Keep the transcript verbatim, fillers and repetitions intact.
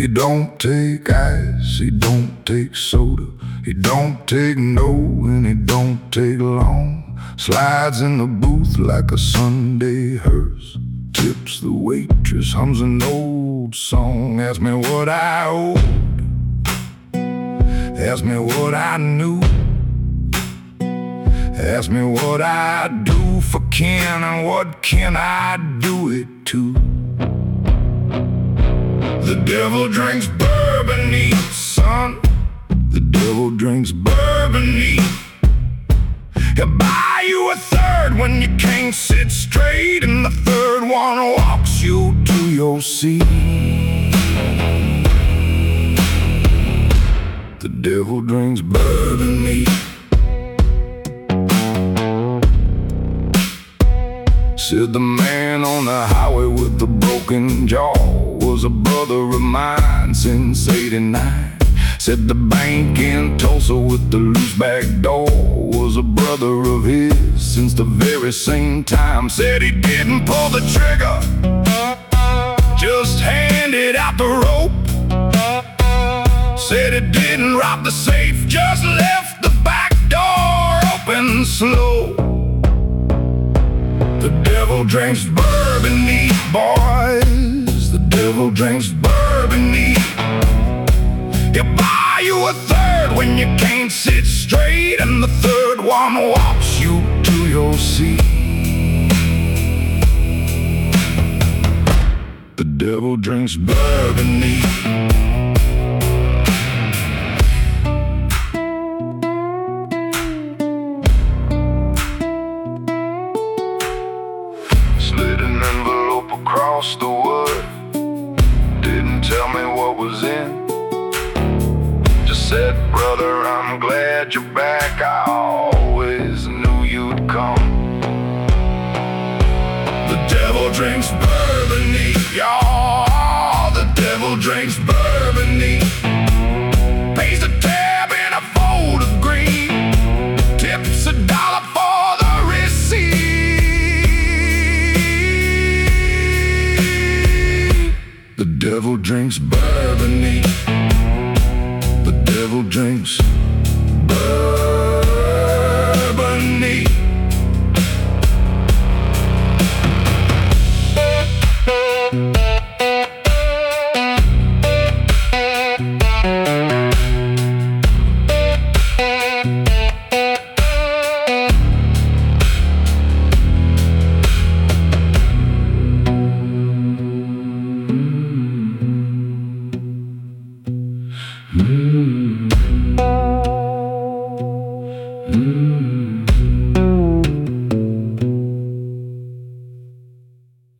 He don't take ice, he don't take soda, he don't take no and he don't take long. Slides in the booth like a Sunday hearse, tips the waitress, hums an old song. Ask me what I owed, ask me what I knew, ask me what I do for Ken and what can I do it to. The devil drinks bourbon neat, son. The devil drinks bourbon neat. He'll buy you a third when you can't sit straight, and the third one walks you to your seat. The devil drinks bourbon neat. Said the man on the highway with the broken jaw was a brother of mine since eighty-nine. Said the bank in Tulsa with the loose back door was a brother of his since the very same time. Said he didn't pull the trigger, just handed out the rope. Said he didn't rob the safe, just left the back door open slow. The devil drinks bourbon neat, boys. The devil drinks bourbon neat. He'll buy you a third when you can't sit straight, and the third one walks you to your seat. The devil drinks bourbon neat. Slid an envelope across the wood, didn't tell me what was in. Just said, brother, I'm glad you're back, I always knew you'd come. The devil drinks bourbon neat, y'all. The devil drinks bourbon neat. Pays the tab in a fold of green, tips a dollar for the receipt. The devil drinks bourbon neat. The devil drinks bourbon.